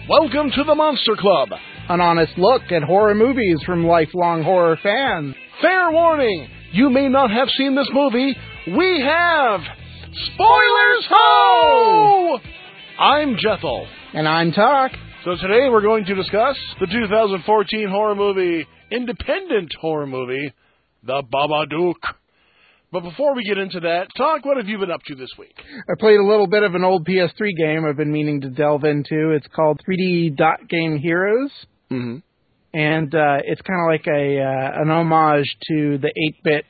Welcome to the Monster Club. An honest look at horror movies from lifelong horror fans. Fair warning, you may not have seen this movie. We have... Spoilers Ho! I'm Jethel. And I'm Talk. So today we're going to discuss the 2014 horror movie, independent horror movie, The Babadook. But before we get into that, Talk, what have you been up to this week? I played a little bit of an old PS3 game I've been meaning to delve into. It's called 3D Dot Game Heroes. Mm-hmm. And it's kind of like an homage to the 8-bit,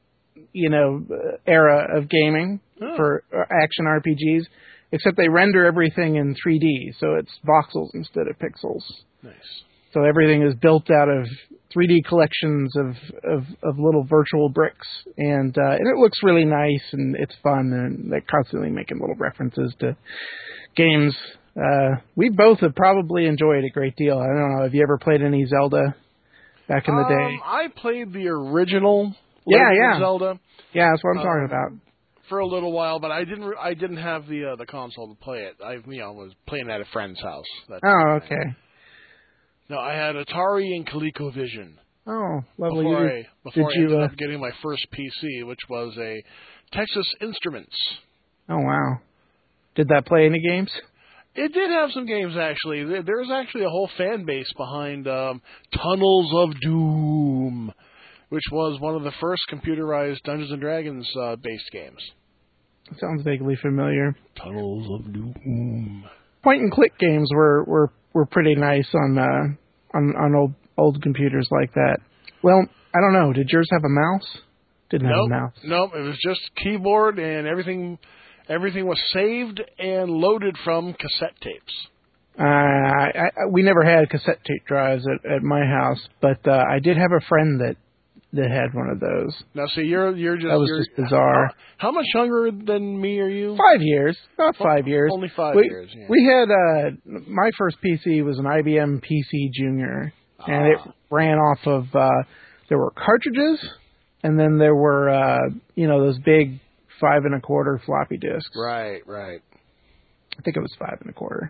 era of gaming for action RPGs. Except they render everything in 3D, so it's voxels instead of pixels. Nice. So everything is built out of 3D collections of little virtual bricks, and it looks really nice, and it's fun, and they're constantly making little references to games. We both have probably enjoyed a great deal. I don't know, have you ever played any Zelda back in the day? I played the original Zelda. Yeah, that's what I'm talking about. For a little while, but I didn't have the console to play it. I was playing at a friend's house. Okay. No, I had Atari and ColecoVision. Oh, lovely. Before I ended up getting my first PC, which was a Texas Instruments. Oh, wow. Did that play any games? It did have some games, actually. There's actually a whole fan base behind Tunnels of Doom, which was one of the first computerized Dungeons & Dragons based games. Sounds vaguely familiar. Tunnels of Doom. Point-and-click games were pretty nice on old computers like that. Well, I don't know. Did yours have a mouse? Didn't have a mouse. Nope. It was just keyboard, and everything was saved and loaded from cassette tapes. We never had cassette tape drives at my house, but I did have a friend that had one of those. Now, see, you're just... That was just bizarre. How much younger than me are you? 5 years. About 5 years. Only 5 years, yeah. We had... my first PC was an IBM PC Junior, and it ran off of... there were cartridges, and then there were, those big 5 1/4 floppy disks. Right. I think it was 5 1/4.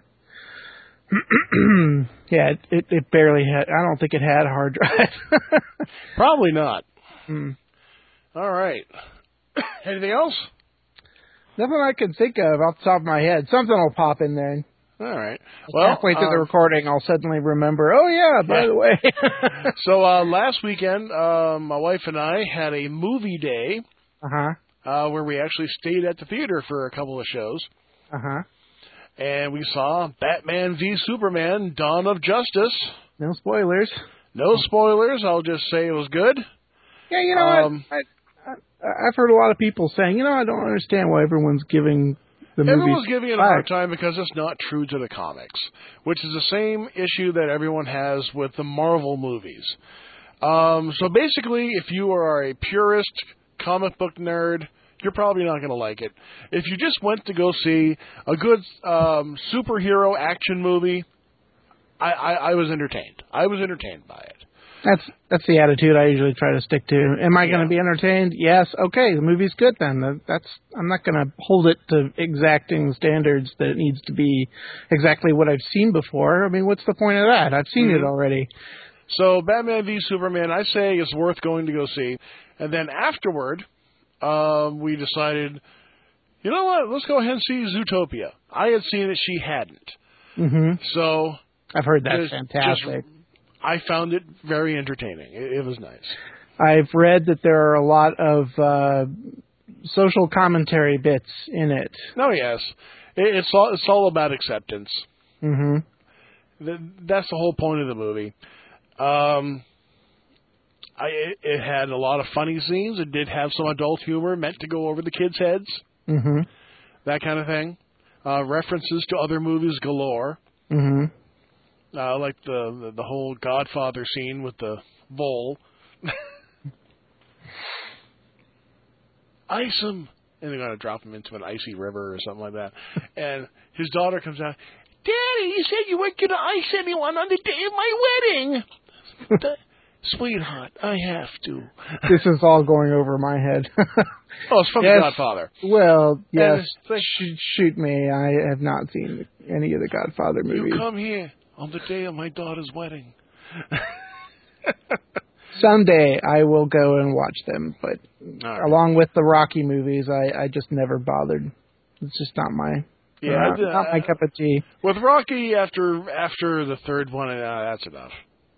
Yeah, it barely had... I don't think it had a hard drive. Probably not. All right. Anything else? Nothing I can think of off the top of my head. Something will pop in there. All right. Well, halfway through the recording, I'll suddenly remember, by the way. So last weekend, my wife and I had a movie day where we actually stayed at the theater for a couple of shows. And we saw Batman v Superman, Dawn of Justice. No spoilers. No spoilers. I'll just say it was good. Yeah, I've heard a lot of people saying, I don't understand why everyone's giving the movie... Everyone's giving it a hard time because it's not true to the comics, which is the same issue that everyone has with the Marvel movies. So basically, if you are a purist comic book nerd, you're probably not going to like it. If you just went to go see a good superhero action movie, I was entertained. I was entertained by it. That's the attitude I usually try to stick to. Am I going to be entertained? Yes. Okay, the movie's good then. I'm not going to hold it to exacting standards that it needs to be exactly what I've seen before. I mean, what's the point of that? I've seen it already. So Batman v Superman, I say, is worth going to go see. And then afterward... we decided, you know what, let's go ahead and see Zootopia. I had seen it, she hadn't. So... I've heard that's fantastic. I found it very entertaining. It was nice. I've read that there are a lot of social commentary bits in it. Oh, yes. It's all about acceptance. That's the whole point of the movie. It had a lot of funny scenes. It did have some adult humor meant to go over the kids' heads. That kind of thing. References to other movies galore. Like the whole Godfather scene with the vole. Ice him! And they're going to drop him into an icy river or something like that. And his daughter comes out, Daddy, you said you weren't going to ice anyone on the day of my wedding. Sweetheart, I have to. This is all going over my head. Oh, it's from The Godfather. Well, yes. Shoot me. I have not seen any of the Godfather movies. You come here. on the day of my daughter's wedding. Someday I will go and watch them, but Right. along with the Rocky movies, I just never bothered. It's just not my not my cup of tea. With Rocky, after the third one, that's enough.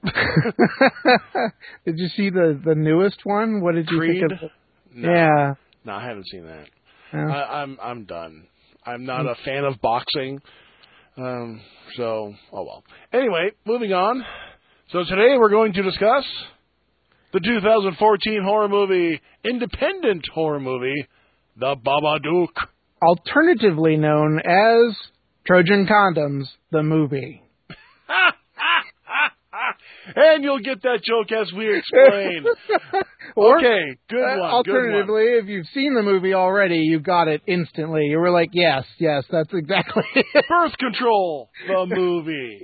Did you see the newest one? What did you Creed? think of it? No. Yeah. No, I haven't seen that. No. I'm done. I'm not a fan of boxing. So, oh well. Anyway, moving on. So today we're going to discuss the 2014 horror movie, independent horror movie, The Babadook. Alternatively known as Trojan Condoms, the movie. And you'll get that joke as we explain. Or, okay, good one. Alternatively, if you've seen the movie already, you got it instantly. You were like, yes, that's exactly it. Birth Control, the movie.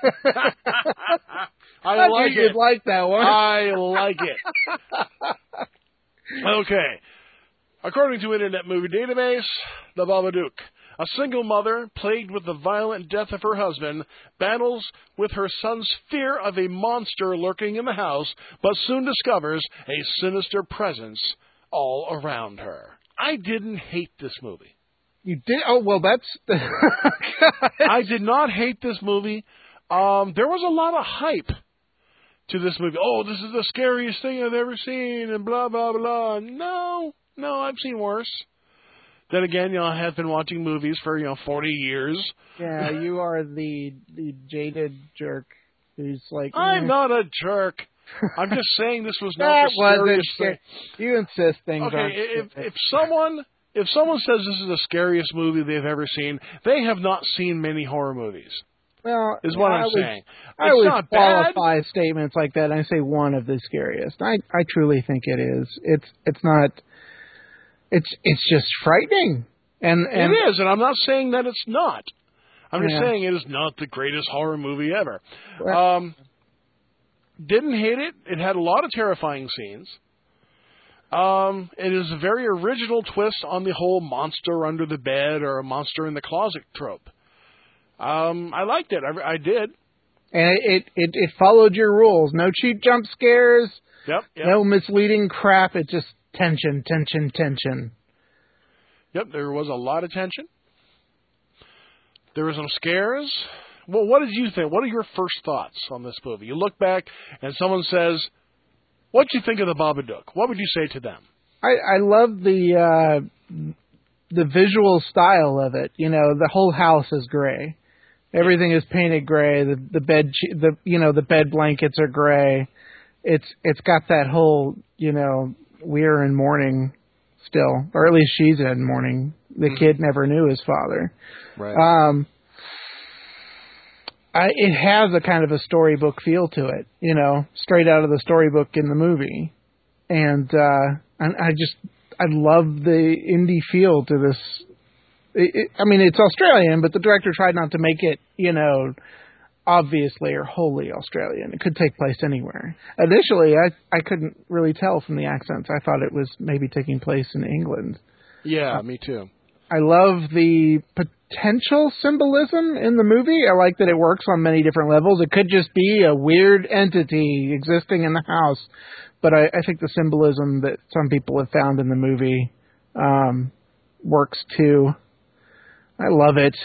I like You'd it. like that one. I like it. Okay. According to Internet Movie Database, The Babadook. A single mother, plagued with the violent death of her husband, battles with her son's fear of a monster lurking in the house, but soon discovers a sinister presence all around her. I didn't hate this movie. You did? Oh, well, that's... I did not hate this movie. There was a lot of hype to this movie. Oh, this is the scariest thing I've ever seen, and blah, blah, blah. No, I've seen worse. Then again, I have been watching movies for, 40 years. Yeah, you are the jaded jerk who's like... I'm not a jerk. I'm just saying this was not the scariest thing. You insist things okay, aren't... if someone says this is the scariest movie they've ever seen, they have not seen many horror movies. Well, is what I'm saying. I always qualify statements like that. And I say one of the scariest. I truly think it is. It's not... It's just frightening. And it is, and I'm not saying that it's not. I'm just saying it is not the greatest horror movie ever. Well, didn't hate it. It had a lot of terrifying scenes. It is a very original twist on the whole monster under the bed or a monster in the closet trope. I liked it. I did. And it followed your rules. No cheap jump scares. Yep. No misleading crap. It just tension. Yep, there was a lot of tension. There were some scares. Well, what did you think? What are your first thoughts on this movie? You look back and someone says, "What'd you think of The Babadook?" What would you say to them? I love the visual style of it. The whole house is gray. Everything is painted gray. The bed blankets are gray. It's got that whole, we're in mourning still, or at least she's in mourning. The kid never knew his father. Right. It has a kind of a storybook feel to it, straight out of the storybook in the movie. And I love the indie feel to this. It's Australian, but the director tried not to make it, obviously or wholly Australian. It could take place anywhere. Initially, I couldn't really tell from the accents. I thought it was maybe taking place in England. Yeah, me too. I love the potential symbolism in the movie. I like that it works on many different levels. It could just be a weird entity existing in the house, but I think the symbolism that some people have found in the movie works too. I love it.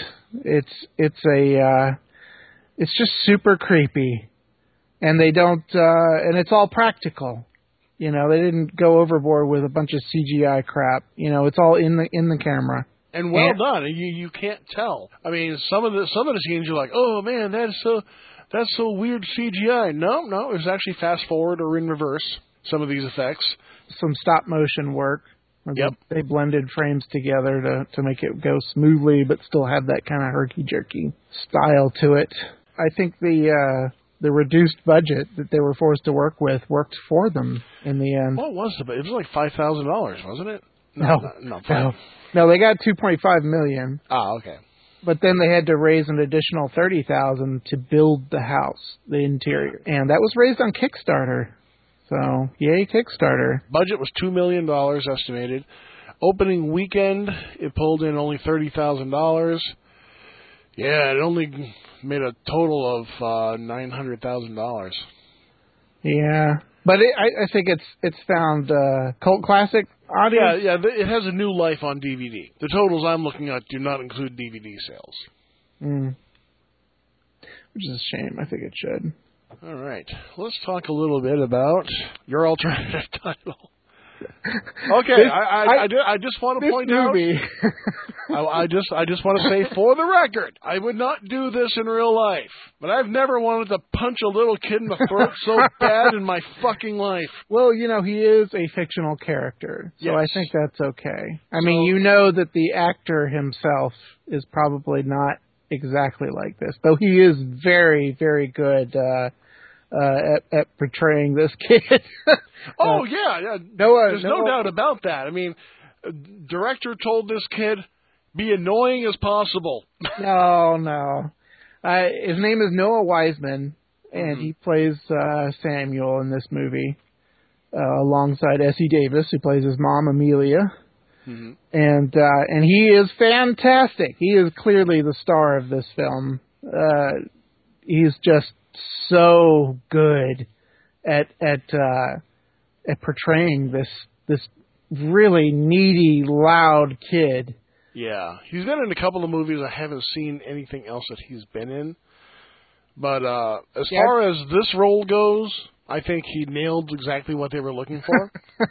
It's just super creepy, and they don't, and it's all practical. They didn't go overboard with a bunch of CGI crap. It's all in the camera. And well done. You can't tell. Some of the scenes you're like, oh man, that's so weird CGI. No, it was actually fast forward or in reverse. Some of these effects. Some stop motion work. Yep. They blended frames together to make it go smoothly, but still have that kind of herky-jerky style to it. I think the reduced budget that they were forced to work with worked for them in the end. What was it? It was like $5,000, wasn't it? No, they got $2.5 million. Ah, okay. But then they had to raise an additional $30,000 to build the house, the interior, and that was raised on Kickstarter. So, yay, Kickstarter. Budget was $2 million estimated. Opening weekend, it pulled in only $30,000. Yeah, it only made a total of $900,000. Yeah, but I think it's found cult classic audience. Yeah, it has a new life on DVD. The totals I'm looking at do not include DVD sales. Which is a shame. I think it should. All right, let's talk a little bit about your alternative title. Okay, I just want to point movie. out. I just want to say for the record, I would not do this in real life, but I've never wanted to punch a little kid in the throat so bad in my fucking life. Well, he is a fictional character, so yes. I think that's okay. I mean, that the actor himself is probably not exactly like this, though he is very, very good at portraying this kid. Yeah. There's no doubt about that. I mean, director told this kid, be annoying as possible. No. His name is Noah Wiseman, and he plays Samuel in this movie alongside Essie Davis, who plays his mom, Amelia. And he is fantastic. He is clearly the star of this film. He's just so good at portraying this really needy, loud kid. Yeah, he's been in a couple of movies. I haven't seen anything else that he's been in. But as far as this role goes, I think he nailed exactly what they were looking for.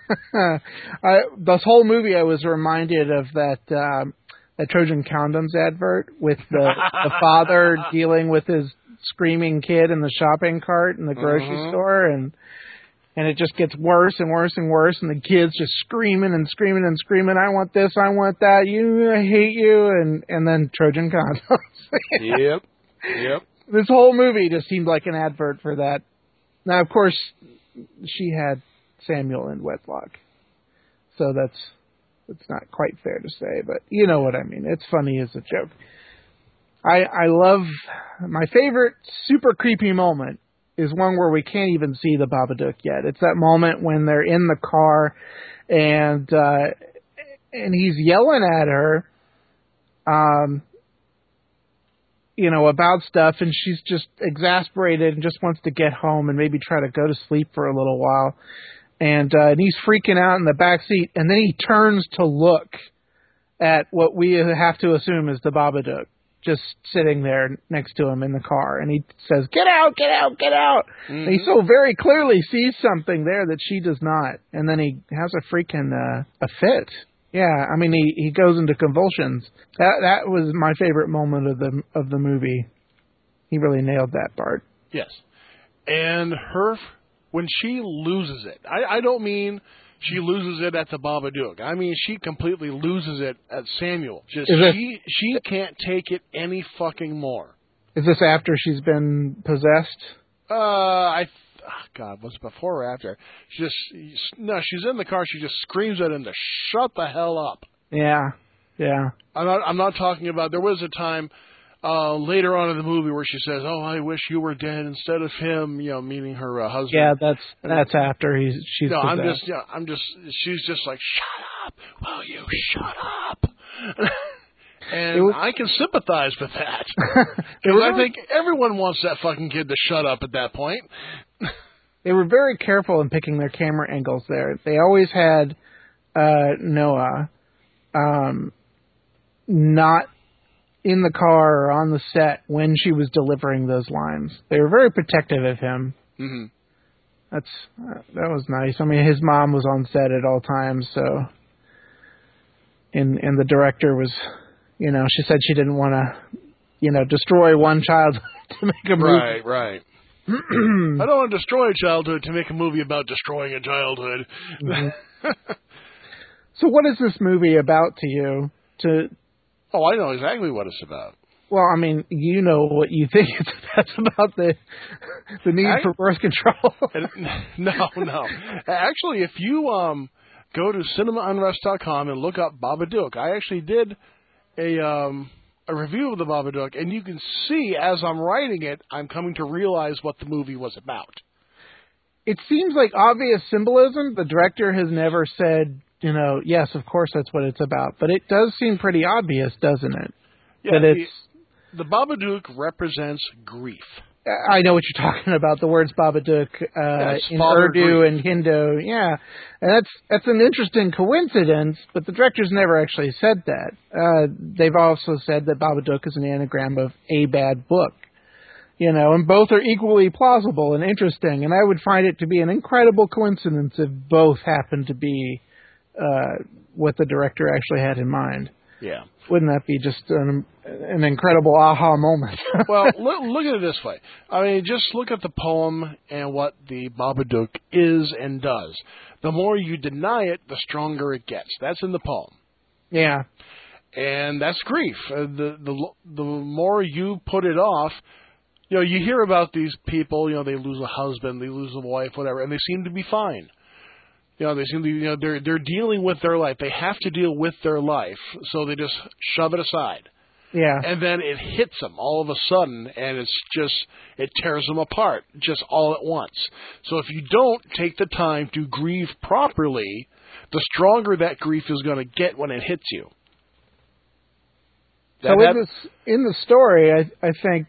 This whole movie, I was reminded of that Trojan Condoms advert with the father dealing with his screaming kid in the shopping cart in the grocery store, and it just gets worse and worse and worse, and the kid's just screaming and screaming and screaming, I want this, I want that, I hate you, and then Trojan Condoms. Yep. This whole movie just seemed like an advert for that. Now, of course, she had Samuel in wedlock, so that's not quite fair to say, but you know what I mean. It's funny as a joke. I love, my favorite super creepy moment is one where we can't even see the Babadook yet. It's that moment when they're in the car and he's yelling at her, about stuff, and she's just exasperated and just wants to get home and maybe try to go to sleep for a little while. And he's freaking out in the back seat, and then he turns to look at what we have to assume is the Babadook, just sitting there next to him in the car, and he says, "Get out, get out, get out!" And he so very clearly sees something there that she does not, and then he has a freaking a fit. Yeah, I mean, he goes into convulsions. That was my favorite moment of the movie. He really nailed that part. Yes, and when she loses it, I don't mean she loses it at the Babadook. I mean, she completely loses it at Samuel. She can't take it any fucking more. Is this after she's been possessed? God, was it before or after? She's in the car. She just screams at him to shut the hell up. Yeah. I'm not talking about. There was a time later on in the movie where she says, "Oh, I wish you were dead instead of him," meaning her husband. Yeah, that's after she's. No, possessed. She's just like, "Shut up! Will you shut up?" And I can sympathize with that. Because I think everyone wants that fucking kid to shut up at that point. They were very careful in picking their camera angles there. They always had Noah not in the car or on the set when she was delivering those lines. They were very protective of him. Mm-hmm. That was nice. I mean, his mom was on set at all times, so... And the director was... she said she didn't want to, destroy one child to make a movie. Right. I don't want to destroy a childhood to make a movie about destroying a childhood. Mm-hmm. So what is this movie about to you? Oh, I know exactly what it's about. Well, I mean, you know what you think it's about the need for birth control. No. Actually, if you go to cinemaunrest.com and look up Babadook, I actually did a review of the Babadook, and you can see as I'm writing it, I'm coming to realize what the movie was about. It seems like obvious symbolism. The director has never said, yes, of course that's what it's about. But it does seem pretty obvious, doesn't it? Yeah, that it's The Babadook represents grief. I know what you're talking about. The words Babadook in Urdu and Hindu. Yeah, and that's an interesting coincidence. But the directors never actually said that. They've also said that Babadook is an anagram of a bad book. And both are equally plausible and interesting. And I would find it to be an incredible coincidence if both happen to be what the director actually had in mind. Yeah. Wouldn't that be just an incredible aha moment? Well, look at it this way. I mean, just look at the poem and what the Babadook is and does. The more you deny it, the stronger it gets. That's in the poem. Yeah. And that's grief. The more you put it off, you hear about these people, they lose a husband, they lose a wife, whatever, and they seem to be fine. They seem to, they're dealing with their life. They have to deal with their life, so they just shove it aside. Yeah. And then it hits them all of a sudden, and it tears them apart just all at once. So if you don't take the time to grieve properly, the stronger that grief is going to get when it hits you. In the story, I think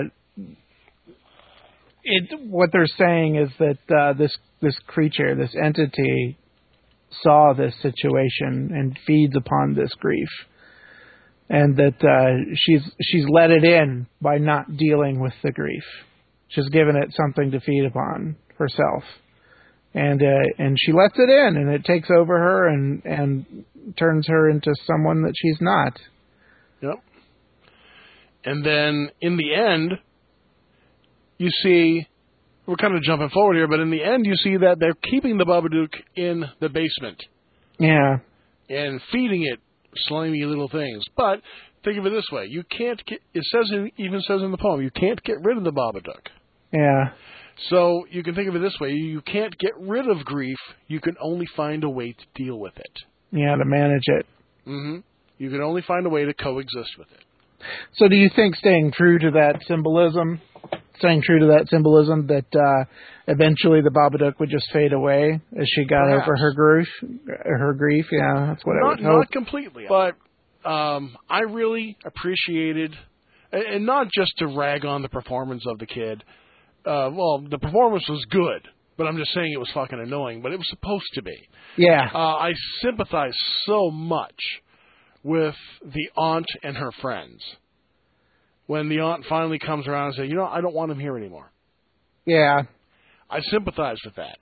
what they're saying is that this creature, this entity, saw this situation and feeds upon this grief, and that she's let it in by not dealing with the grief. She's given it something to feed upon herself, and she lets it in, and it takes over her and turns her into someone that she's not. Yep. And then in the end, you see, we're kind of jumping forward here, but in the end you see that they're keeping the Babadook in the basement. Yeah. And feeding it slimy little things. But think of it this way, you can't get, even says in the poem, you can't get rid of the Babadook. Yeah. So you can think of it this way, you can't get rid of grief, you can only find a way to deal with it. Yeah, to manage it. Mm-hmm. You can only find a way to coexist with it. So do you think staying true to that symbolism that eventually the Babadook would just fade away as she got Perhaps. over her grief? Yeah, that's what I would hope. Not completely, but I really appreciated, and not just to rag on the performance of the kid. The performance was good, but I'm just saying it was fucking annoying, but it was supposed to be. Yeah. I sympathize so much with the aunt and her friends. When the aunt finally comes around and says, I don't want him here anymore. Yeah. I sympathize with that.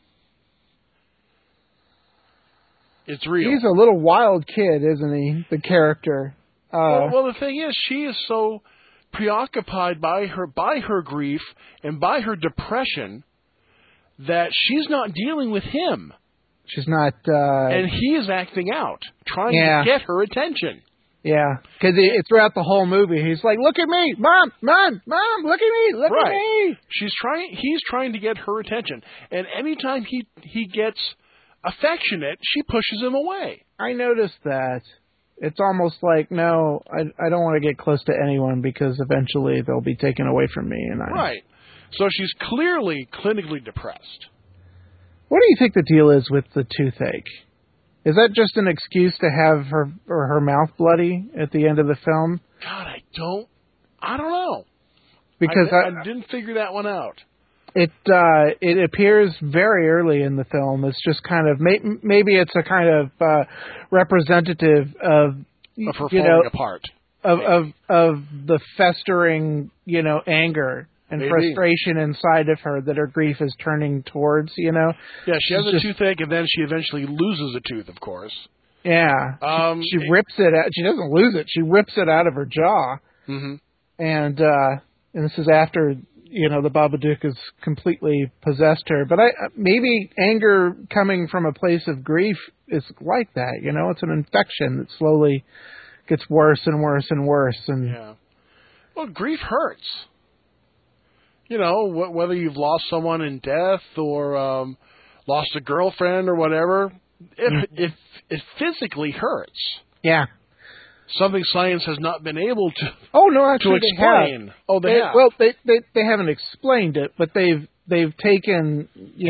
It's real. He's a little wild kid, isn't he? The character. Well, the thing is, she is so preoccupied by her grief and by her depression that she's not dealing with him. She's not... and he is acting out, trying to get her attention. Yeah, because throughout the whole movie, he's like, "Look at me, Mom, look at me, look at me." He's trying to get her attention, and anytime he gets affectionate, she pushes him away. I noticed that. It's almost like, no, I don't want to get close to anyone because eventually they'll be taken away from me. Right. So she's clearly clinically depressed. What do you think the deal is with the toothache? Is that just an excuse to have her mouth bloody at the end of the film? God, I don't know. Because I didn't figure that one out. It appears very early in the film. It's just kind of maybe it's a kind of representative of her falling apart of the festering anger and frustration inside of her that her grief is turning towards, Yeah, she has a toothache, and then she eventually loses a tooth, of course. Yeah. She rips it out. She doesn't lose it. She rips it out of her jaw. Mm-hmm. And this is after, the Babadook has completely possessed her. But maybe anger coming from a place of grief is like that. It's an infection that slowly gets worse and worse and worse. And yeah. Well, grief hurts. Whether you've lost someone in death or lost a girlfriend or whatever, it physically hurts. Yeah. Something science has not been able to actually to explain. They have. Oh, they have. Well, they haven't explained it, but they've taken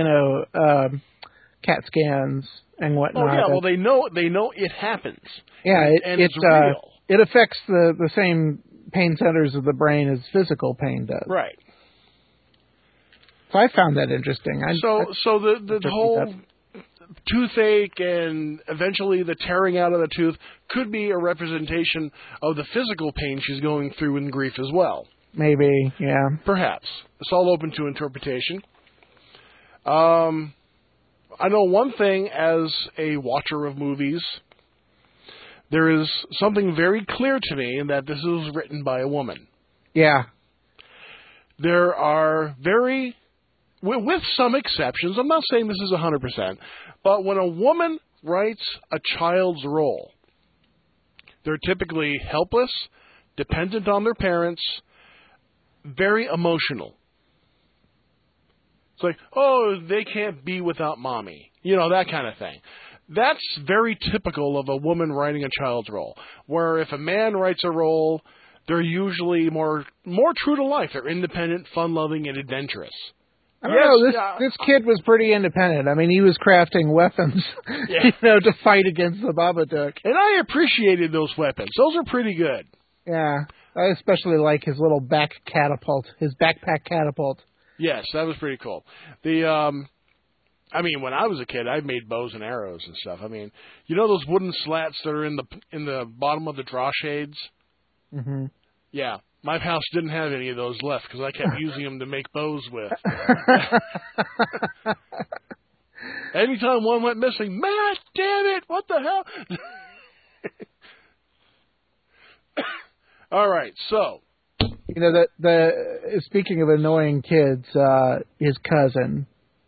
CAT scans and whatnot. Oh yeah, well they know it happens. Yeah, and it's real. It affects the same pain centers of the brain as physical pain does. Right. So I found that interesting. So the whole toothache and eventually the tearing out of the tooth could be a representation of the physical pain she's going through in grief as well. Maybe, yeah. Perhaps. It's all open to interpretation. I know one thing as a watcher of movies. There is something very clear to me in that this was written by a woman. Yeah. There are with some exceptions, I'm not saying this is 100%, but when a woman writes a child's role, they're typically helpless, dependent on their parents, very emotional. It's like, oh, they can't be without mommy. You know, that kind of thing. That's very typical of a woman writing a child's role. Where if a man writes a role, they're usually more true to life. They're independent, fun-loving, and adventurous. I don't know. This kid was pretty independent. I mean, he was crafting weapons, to fight against the Babadook. And I appreciated those weapons. Those are pretty good. Yeah. I especially like his little backpack catapult. Yes, that was pretty cool. When I was a kid, I made bows and arrows and stuff. I mean, you know those wooden slats that are in the bottom of the draw shades? Mm-hmm. Yeah. My house didn't have any of those left because I kept using them to make bows with. Anytime one went missing, Matt, damn it, what the hell? All right, so. You know, speaking of annoying kids, his cousin,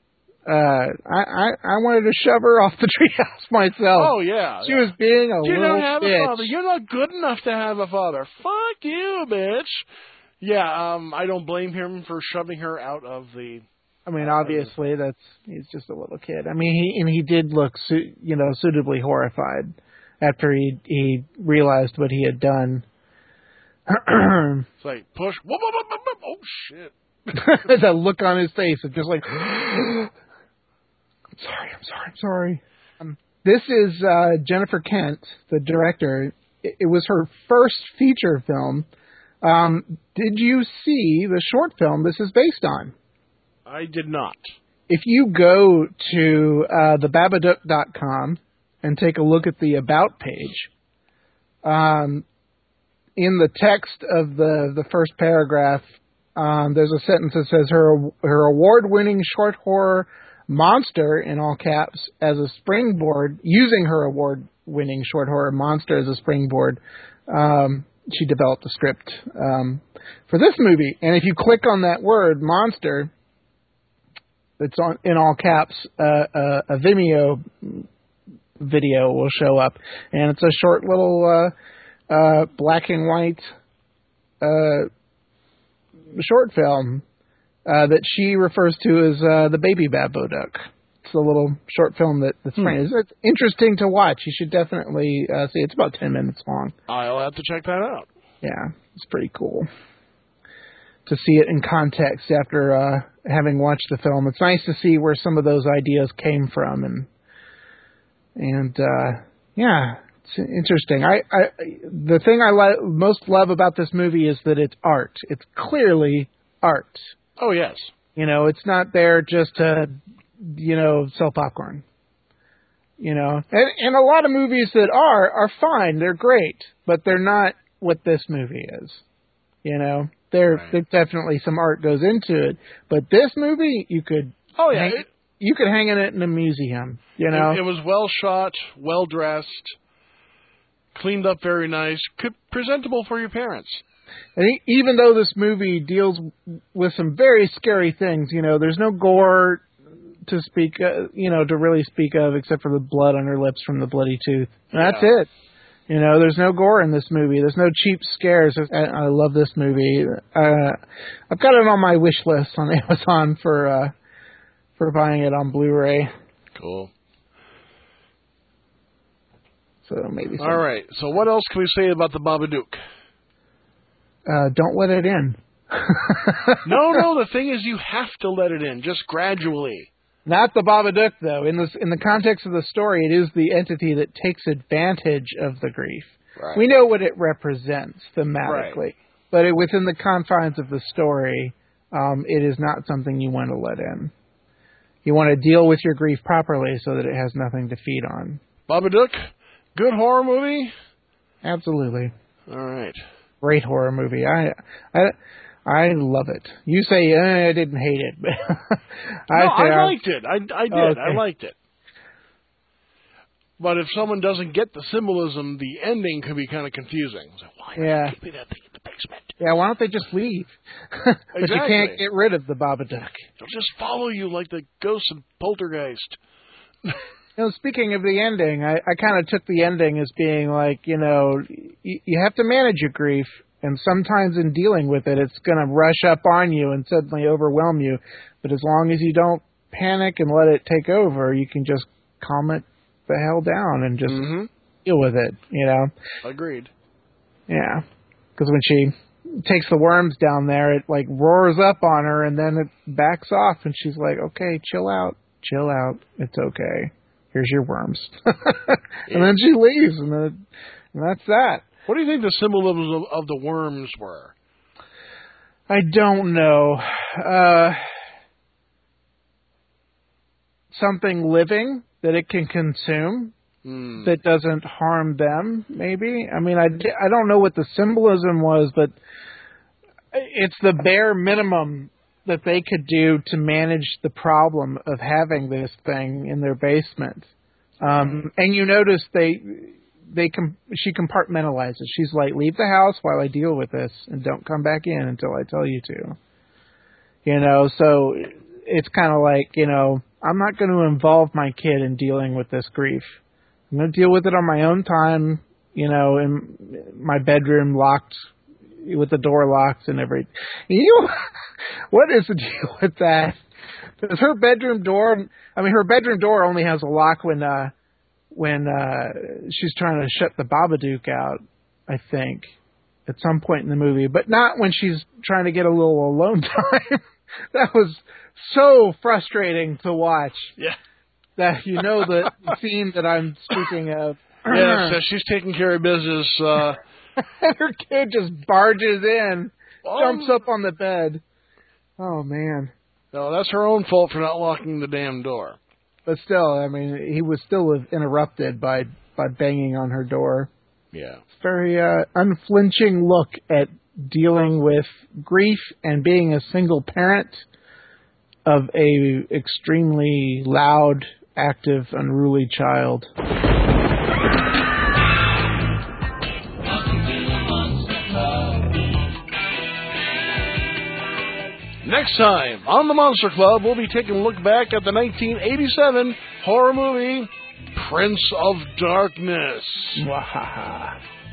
I wanted to shove her off the treehouse myself. Oh, yeah. She was being a you little don't have bitch. A father. You're not good enough to have a father. Fuck you, bitch. Yeah, I don't blame him for shoving her out of the... I mean, obviously, he's just a little kid. I mean, he did look, suitably horrified after he realized what he had done. It's like, push, whoop, whoop, whoop, whoop. Oh, shit. The look on his face of just like... I'm sorry. This is Jennifer Kent, the director. It was her first feature film. Did you see the short film this is based on? I did not. If you go to thebabadook.com and take a look at the About page, in the text of the first paragraph, there's a sentence that says her award-winning short horror Monster, in all caps, as a springboard, using her award-winning short horror Monster as a springboard, she developed a script for this movie. And if you click on that word, Monster, it's on in all caps, a Vimeo video will show up. And it's a short little black and white short film that she refers to as the Baby Babadook. It's a little short film that's funny. It's interesting to watch. You should definitely see it. It's about 10 minutes long. I'll have to check that out. Yeah, it's pretty cool to see it in context after having watched the film. It's nice to see where some of those ideas came from, and yeah, it's interesting. The thing I most love about this movie is that it's art. It's clearly art. Oh, yes. It's not there just to, sell popcorn. And a lot of movies that are fine. They're great, but they're not what this movie is. There's definitely some art goes into it, but this movie you could you could hang it in a museum. It was well shot, well dressed, cleaned up very nice, presentable for your parents. And even though this movie deals with some very scary things, there's no gore to speak, to really speak of, except for the blood on her lips from the bloody tooth. And that's it. There's no gore in this movie. There's no cheap scares. I love this movie. I've got it on my wish list on Amazon for buying it on Blu-ray. Cool. So maybe. All right. So what else can we say about the Babadook? Don't let it in. No. The thing is, you have to let it in, just gradually. Not the Babadook, though. In the context of the story, it is the entity that takes advantage of the grief. Right. We know what it represents thematically. Right. but within the confines of the story, it is not something you want to let in. You want to deal with your grief properly so that it has nothing to feed on. Babadook, good horror movie? Absolutely. All right. Great horror movie. I love it. You say I didn't hate it, but I liked it. I did. Okay. I liked it. But if someone doesn't get the symbolism, the ending can be kind of confusing. So why are they keeping that thing in the basement? Yeah, why don't they just leave? But Exactly. you can't get rid of the Babadook. They'll just follow you like the ghosts of Poltergeist. Speaking of the ending, I kind of took the ending as being like, you have to manage your grief, and sometimes in dealing with it, it's going to rush up on you and suddenly overwhelm you. But as long as you don't panic and let it take over, you can just calm it the hell down and just deal with it, Agreed. Yeah. Because when she takes the worms down there, it like roars up on her and then it backs off and she's like, okay, chill out. It's okay. Here's your worms. And then she leaves and that's that. What do you think the symbolism of the worms were? I don't know. Something living that it can consume that doesn't harm them, maybe. I mean, I don't know what the symbolism was, but it's the bare minimum that they could do to manage the problem of having this thing in their basement. And you notice she compartmentalizes. She's like, leave the house while I deal with this and don't come back in until I tell you to. So it's kind of like, I'm not going to involve my kid in dealing with this grief. I'm going to deal with it on my own time, in my bedroom locked, with the door locked and everything. What is the deal with that? Does her bedroom door only has a lock when she's trying to shut the Babadook out, I think, at some point in the movie, but not when she's trying to get a little alone time. That was so frustrating to watch. Yeah. That the scene that I'm speaking of. Yeah, so she's taking care of business. And her kid just barges in, jumps up on the bed. Oh, man. No, that's her own fault for not locking the damn door. But still, I mean, he was still interrupted by banging on her door. Yeah. Very unflinching look at dealing with grief and being a single parent of a extremely loud, active, unruly child. Next time on the Monster Club, we'll be taking a look back at the 1987 horror movie Prince of Darkness. Wahaha.